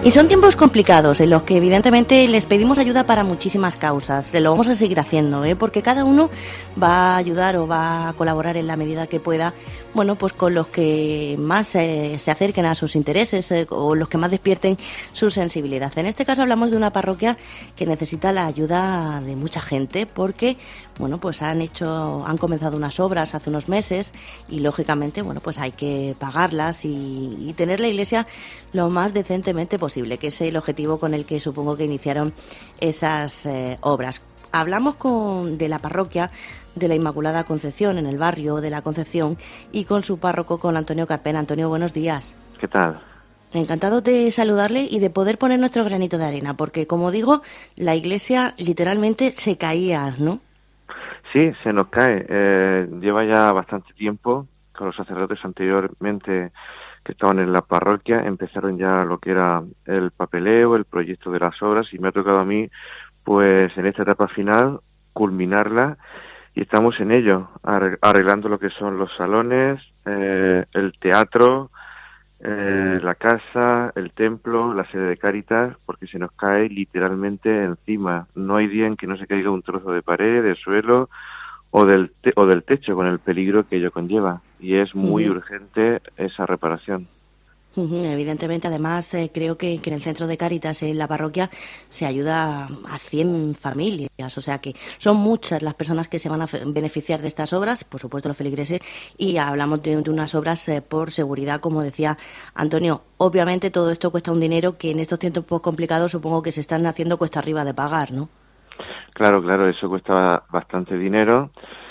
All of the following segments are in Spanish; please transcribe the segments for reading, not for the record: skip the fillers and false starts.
Y son tiempos complicados en los que evidentemente les pedimos ayuda para muchísimas causas. Lo vamos a seguir haciendo, porque cada uno va a ayudar o va a colaborar en la medida que pueda, bueno, pues con los que más se acerquen a sus intereses o los que más despierten su sensibilidad. En este caso hablamos de una parroquia que necesita la ayuda de mucha gente porque, bueno, pues han comenzado unas obras hace unos meses y lógicamente, bueno, pues hay que pagarlas y tener la iglesia lo más decentemente posible, que es el objetivo con el que supongo que iniciaron esas obras. Hablamos de la parroquia de la Inmaculada Concepción, en el barrio de la Concepción, y con su párroco, con Antonio Carpena. Antonio, buenos días. ¿Qué tal? Encantado de saludarle y de poder poner nuestro granito de arena, porque, como digo, la iglesia literalmente se caía, ¿no? Sí, se nos cae. Lleva ya bastante tiempo, con los sacerdotes anteriormente que estaban en la parroquia, empezaron ya lo que era el papeleo, el proyecto de las obras, y me ha tocado a mí, pues en esta etapa final, culminarla, y estamos en ello, arreglando lo que son los salones, el teatro, la casa, el templo, la sede de Cáritas, porque se nos cae literalmente encima. No hay día en que no se caiga un trozo de pared, de suelo o del techo, con el peligro que ello conlleva, y es muy urgente esa reparación. Evidentemente, además, creo que en el centro de Cáritas, en la parroquia, se ayuda a 100 familias, o sea que son muchas las personas que se van a beneficiar de estas obras, por supuesto los feligreses, y hablamos de unas obras por seguridad, como decía Antonio. Obviamente todo esto cuesta un dinero que en estos tiempos complicados supongo que se están haciendo cuesta arriba de pagar, ¿no? Claro, eso cuesta bastante dinero,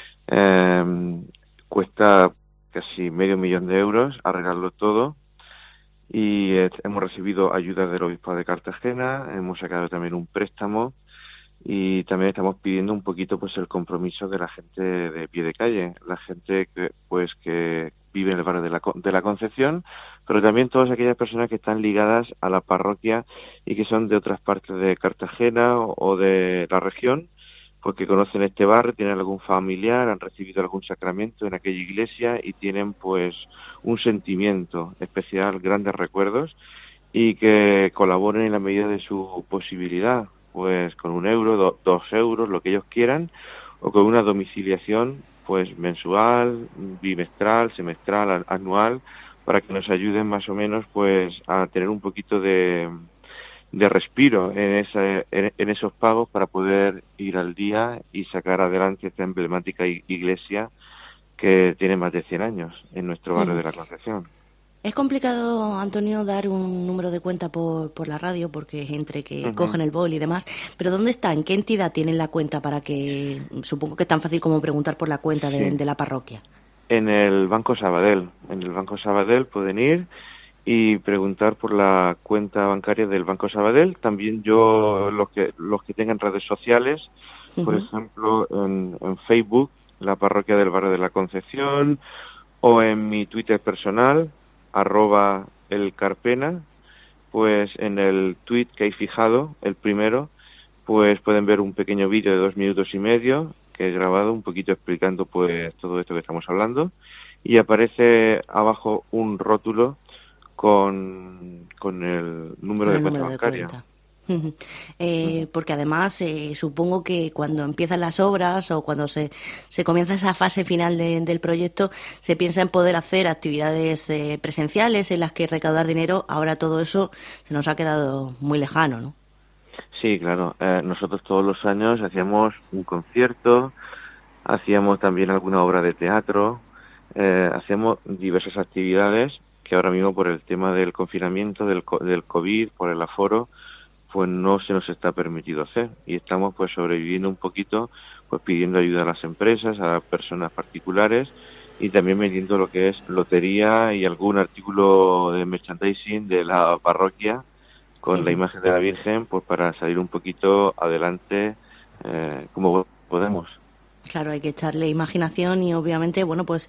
cuesta casi $500,000 euros arreglarlo todo, y hemos recibido ayuda del Obispado de Cartagena, hemos sacado también un préstamo y también estamos pidiendo un poquito pues el compromiso de la gente de pie de calle, la gente que vive en el barrio de la Concepción, pero también todas aquellas personas que están ligadas a la parroquia y que son de otras partes de Cartagena o de la región, porque conocen este barrio, tienen algún familiar, han recibido algún sacramento en aquella iglesia y tienen pues un sentimiento especial, grandes recuerdos, y que colaboren en la medida de su posibilidad, pues con €1, €2, lo que ellos quieran, o con una domiciliación pues mensual, bimestral, semestral, anual, para que nos ayuden más o menos pues a tener un poquito de respiro en esos pagos para poder ir al día y sacar adelante esta emblemática iglesia que tiene más de 100 años en nuestro barrio de la Concepción. Es complicado, Antonio, dar un número de cuenta por la radio, porque es entre que cogen el bol y demás, pero ¿dónde está? ¿En qué entidad tienen la cuenta para que, supongo que es tan fácil como preguntar por la cuenta de la parroquia? En el Banco Sabadell. En el Banco Sabadell pueden ir y preguntar por la cuenta bancaria del Banco Sabadell. También los que tengan redes sociales, por ejemplo, en Facebook, la parroquia del barrio de la Concepción, o en mi Twitter personal, @elcarpena, pues en el tweet que hay fijado, el primero, pues pueden ver un pequeño vídeo de 2 minutos y medio que he grabado un poquito explicando pues todo esto que estamos hablando, y aparece abajo un rótulo con el número de cuenta bancaria. Porque además supongo que cuando empiezan las obras o cuando se comienza esa fase final del proyecto, se piensa en poder hacer actividades presenciales en las que recaudar dinero. Ahora todo eso se nos ha quedado muy lejano, ¿no? Sí, claro. Nosotros todos los años hacíamos un concierto, hacíamos también alguna obra de teatro, hacíamos diversas actividades que ahora mismo por el tema del confinamiento, del COVID, por el aforo, pues no se nos está permitido hacer, y estamos pues sobreviviendo un poquito, pues pidiendo ayuda a las empresas, a personas particulares, y también vendiendo lo que es lotería y algún artículo de merchandising de la parroquia con la imagen de la Virgen, pues para salir un poquito adelante como podemos. Claro, hay que echarle imaginación y obviamente, bueno, pues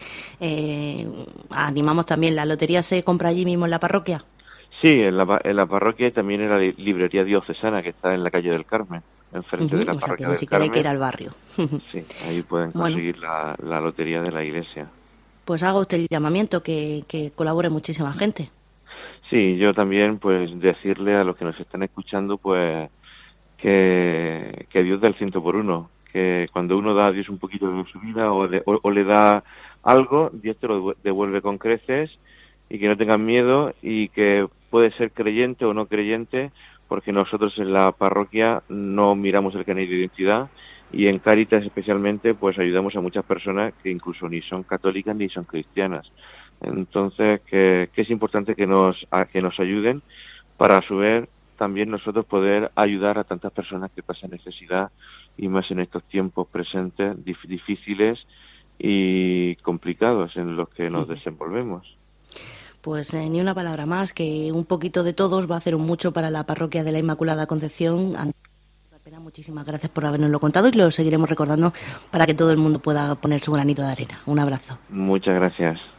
animamos también. ¿La lotería se compra allí mismo en la parroquia? Sí, en la parroquia, y también en la librería diocesana que está en la calle del Carmen, enfrente de la parroquia del Carmen. O sea, que ni siquiera hay que ir al barrio. Sí, ahí pueden conseguir la lotería de la iglesia. Pues haga usted el llamamiento, que colabore muchísima gente. Sí, yo también, pues, decirle a los que nos están escuchando, pues, que Dios da el ciento por uno, que cuando uno da a Dios un poquito de su vida o le da algo, Dios te lo devuelve con creces, y que no tengan miedo, y que puede ser creyente o no creyente, porque nosotros en la parroquia no miramos el carnet de identidad, y en Cáritas especialmente pues ayudamos a muchas personas que incluso ni son católicas ni son cristianas. Entonces que es importante que nos ayuden para a su vez también nosotros poder ayudar a tantas personas que pasan necesidad, y más en estos tiempos presentes difíciles y complicados en los que nos desenvolvemos. Pues ni una palabra más, que un poquito de todos va a hacer un mucho para la parroquia de la Inmaculada Concepción. Muchísimas gracias por habernoslo contado y lo seguiremos recordando para que todo el mundo pueda poner su granito de arena. Un abrazo. Muchas gracias.